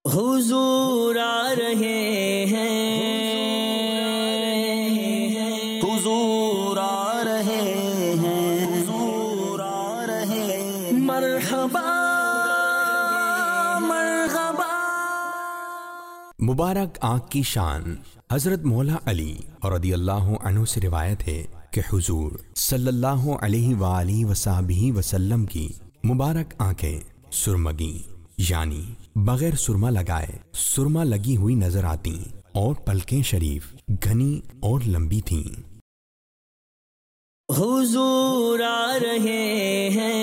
हुजूर आ रहे हैं, हुजूर आ रहे हैं, हुजूर आ रहे हैं। मरहबा मरहबा। मुबारक आँख की शान हजरत मौला अली रदियल्लाहु अन्हु से रिवायत है कि हुजूर सल्लल्लाहु अलैहि वसल्लम की मुबारक आंखें सुरमगी यानी बगैर सुरमा लगाए सुरमा लगी हुई नजर आती और पलकें शरीफ घनी और लंबी थीं। हुजूर आ रहे हैं,